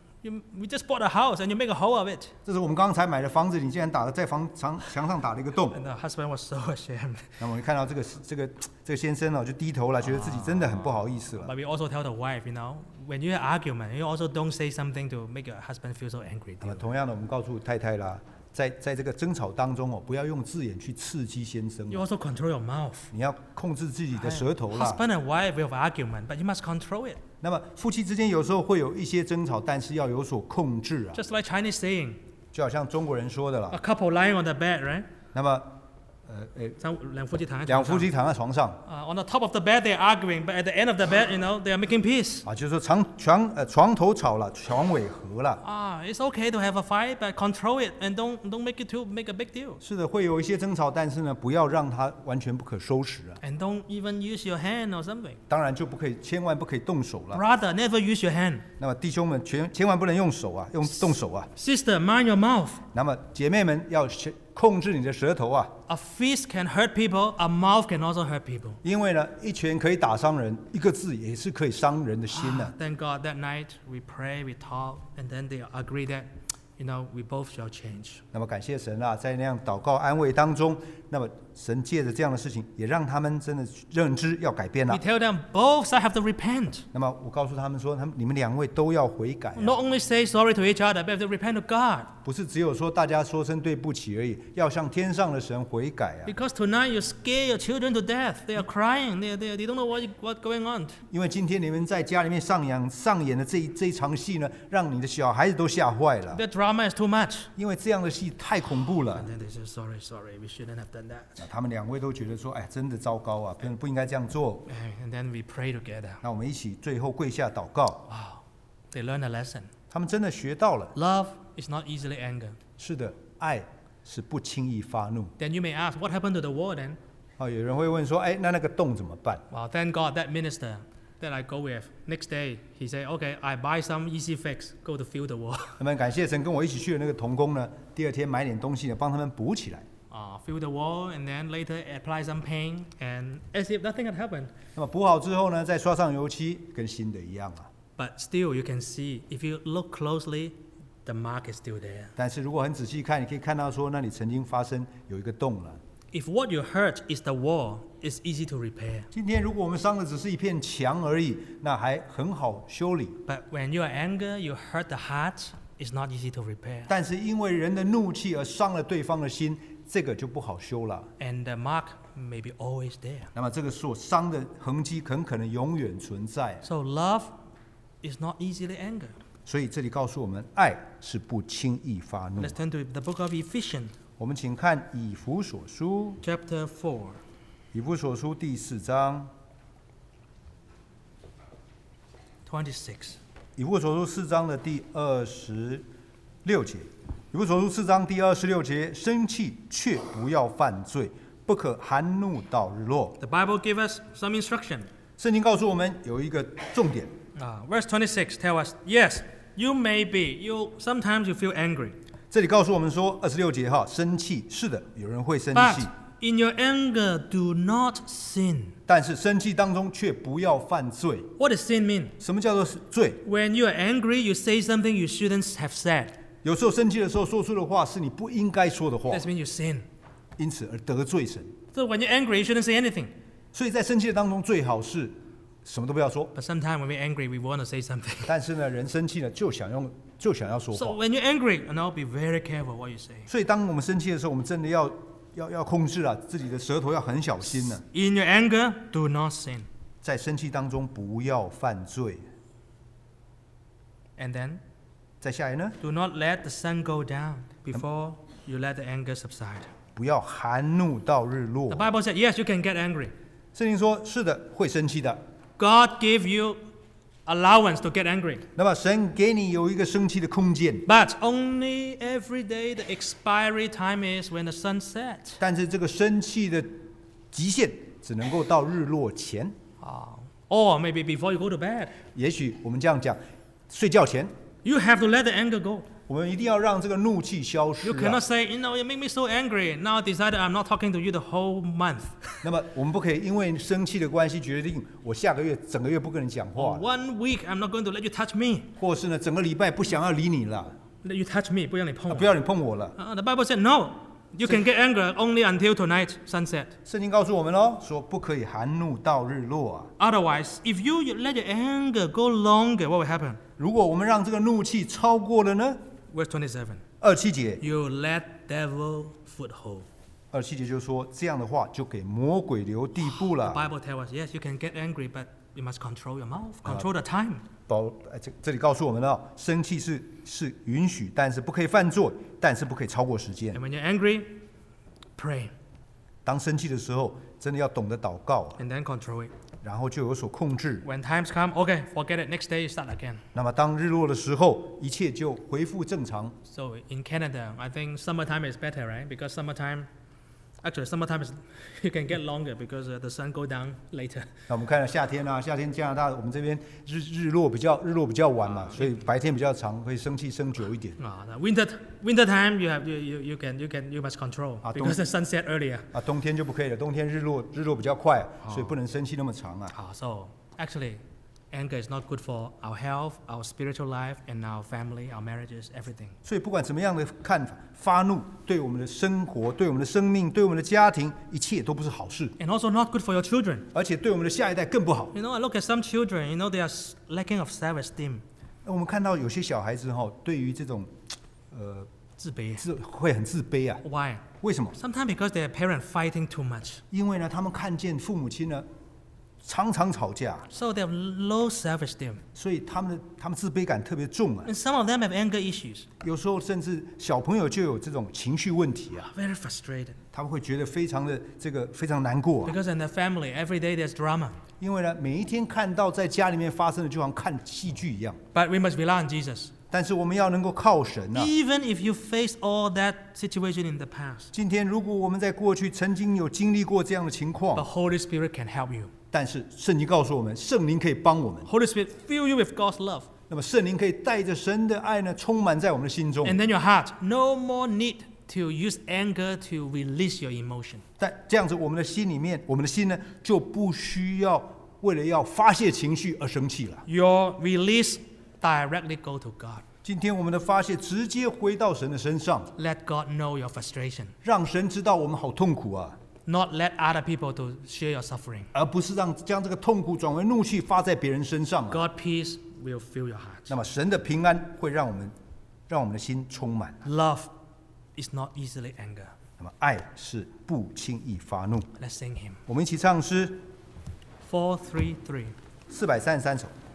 We just bought a house and you make a hole of it. 这是我们刚才买的房子，你竟然在墙上打了一个洞。 And the husband was so ashamed. 那么我们看到这个先生哦，就低头了，觉得自己真的很不好意思了。 But we also tell the wife, you know, when you have argument, you also don't say something to make your husband feel so angry. 那么同样的，我们告诉太太啦，在这个争吵当中哦，不要用字眼去刺激先生 You，also control your mouth. 你要控制自己的舌头啦。 Husband and wife will have argument, but you must control it. 那么夫妻之间有时候会有一些争吵，但是要有所控制啊。 Just like Chinese saying, 就好像中国人说的啦 a。couple lying on the bed, right? 那么两夫妻躺在床上。 两夫妻躺在床上 On the top of the bed, they're arguing, but at the end of the bed, you know, they are making peace. 啊，就是说床头吵了，床尾和了。 It's okay to have a fight, but control it and don't make a big deal. 是的，会有一些争吵，但是呢，不要让它完全不可收拾啊。 And don't even use your hand or something. 当然就千万不可以动手了。 Brother, never use your hand. 那么弟兄们千万不能用动手啊。 Sister, mind your mouth. 那么姐妹们要控制你的舌头啊， A fist can hurt people, a mouth can also hurt people. 因为呢，一拳可以打伤人，一个字也是可以伤人的心的。 Thank God that night we pray, we talk, and then they agree that, you know, we both shall change. 那么感谢神啊，在那样祷告安慰当中，那么神借着这样的事情，也让他们真的认知要改变 We 了。 tell them both sides have to repent. 那么我告诉他们说，你们两位都要悔改啊、 Not only say sorry to each other, but have to repent to God. 不是只有说大家说声对不起而已，要向天上的神悔改啊。 Because tonight you scare your children to death. They are crying. They don't know what's going on. 因为今天你们在家里面上演的这一场戏呢，让你的小孩子都吓坏了， That drama is too much. 因为这样的戏太恐怖了 And。then they say, sorry, we shouldn't have done that. 他们两位都觉得说，哎，真的糟糕啊，不应该这样做。 And then we pray together. 那我们一起最后跪下祷告， Wow, they learn a lesson. 他们真的学到了。 Love is not easily angered. 是的，爱是不轻易发怒。 Then you may ask, what happened to the wall then? 有人会问说，哎，那个洞怎么办？ Well, thank God that minister that I go with, next day, he said, okay, I buy some easy fix, go to fill the wall. 那么感谢神跟我一起去的那个童工呢，第二天买点东西呢，帮他们补起来。 fill the wall, and then later apply some paint, and as if nothing had happened. 那么补好之后呢，再刷上油漆，跟新的一样啊。 But still, you can see, if you look closely, the mark is still there. 但是如果很仔细看，你可以看到说那里曾经发生有一个洞了。 If what you hurt is the wall, it's easy to repair. 今天如果我们伤的只是一片墙而已，那还很好修理。 But when you are angry, you hurt the heart, it's not easy to repair. 但是因为人的怒气而伤了对方的心，这个就不好修了。 And the mark may be always there. 那么这个所伤的痕迹很可能永远存在。 So love is not easily angered. 所以这里告诉我们，爱是不轻易发怒。 Let's turn to the book of Ephesians, 我们请看以弗所书， chapter 4. 以弗所书第4章， 26. 以弗所书4章的第26节。以弗所书4章第26节，生气却不要犯罪，不可含怒到日落。 The Bible gives us some instruction. 圣经告诉我们有一个重点。 Verse 26 tells us, yes, you may be, sometimes you feel angry. 这里告诉我们说，26节哈，生气是的，有人会生 But 气， in your anger, do not sin. 但是生气当中却不要犯罪。 What does sin mean? 什么叫做罪？ When you are angry, you say something you shouldn't have said. 有时候生气的时候说出的话是你不应该说的话， That means you sin. 因此而得罪神。 So when you're angry, you shouldn't say anything. 所以在生气的当中，最好是什么都不要说。 But sometimes when we're angry, we want to say something. 但是呢，人生气了就想要说 So 话。 when you're angry, be very careful what you say. 所以当我们生气的时候，我们真的要控制啊，自己的舌头要很小心呢。 In your anger, do not sin. 在生气当中不要犯罪。 And then, 再下来呢， do not let the sun go down before you let the anger subside. 不要含怒到日落 The。Bible said, yes, you can get angry. 圣经说，是的，会生气的。 God gave you allowance to get angry. 那么神给你有一个生气的空间， But only every day the expiry time is when the sun sets. 但是这个生气的极限只能够到日落前。 Or maybe before you go to bed. 也许我们这样讲，睡觉前， You have to let the anger go. 我们一定要让这个怒气消失 You 啊 cannot say, you make me so angry. Now I decided I'm not talking to you the whole month. 那么我们不可以因为生气的关系决定我下个月整个月不跟你讲 Or 话， 1 week I'm not going to let you touch me. 或是呢整个礼拜不想要理你了， Let you touch me. 不让你碰我。 不要你碰我了。 The Bible said no. You can get angry only until tonight sunset. 圣经告诉我们喽，说不可以含怒到日落啊。 Otherwise, if you let your anger go longer, what will happen? 如果我们让这个怒气超过了呢 Verse 27. ？27节， You let devil foothold. 27节就说这样的话就给魔鬼留地步 The 了。 Bible tells us, yes, you can get angry, but you must control your mouth, control the time. 这里告诉我们了，生气是允许，但是不可以犯罪，但是不可以超过时间 And。when you're angry, pray 当生气的时候，真的要懂得祷告， and then control it. 然后就有所控制。 When times come, okay, forget it. Next day, you start again. 那么当日落的时候，一切就恢复正常。 So in Canada, I think summertime is better, right? Because summertime is you can get longer because the sun go down later. 那我们看到夏天啊，夏天加拿大我们这边日落比较晚嘛，所以白天比较长，会生气生久一点。 The winter time you must control because the sun set earlier. 啊，冬天就不可以了，冬天日落比较快，所以不能生气那么长啊。 So actually, anger is not good for our health, our spiritual life, and our family, our marriages, everything. 所以不管怎么样的看法，发怒对我们的生活、对我们的生命、对我们的家庭，一切都不是好事， And also not good for your children. 而且对我们的下一代更不好。 I look at some children, they are lacking of self-esteem. 我们看到有些小孩子对于这种自卑。 会很自卑啊。 Why? 为什么？ Sometimes because their parents fighting too much. 因为呢，他们看见父母亲呢常常吵架， So they have low self-esteem. 所以他们自卑感特别重啊。 And some of them have anger issues. 有时候甚至小朋友就有这种情绪问题啊， Very frustrated. 他们会觉得非常难过啊。 Because in their family, every day there's drama. 因为呢，每一天看到在家里面发生的，就好像看戏剧一样。 But we must rely on Jesus. 但是我们要能够靠神啊。 Even if you face all that situation in the past, 今天如果我们在过去曾经有经历过这样的情 the 况， Holy Spirit can help you. 但是圣经告诉我们，圣灵可以帮我们。 Holy Spirit fill you with God's love. 那么圣灵可以带着神的爱呢，充满在我们的心中。 And then your heart, no more need to use anger to release your emotion. 但这样子，我们的心里面，我们的心呢，就不需要为了要发泄情绪而生气了。 Your release directly go to God. 今天我们的发泄直接回到神的身上， Let God know your frustration, 让神知道我们好痛苦啊， not let other people to share your suffering. 而不是将这个痛苦转为怒气发在别人身上啊。 God peace will fill your heart. 那么神的平安会让我们的心充满。 Love is not easily anger. 那么爱是不轻易发怒。 Let's sing him. 我们一起唱诗 433. 433首。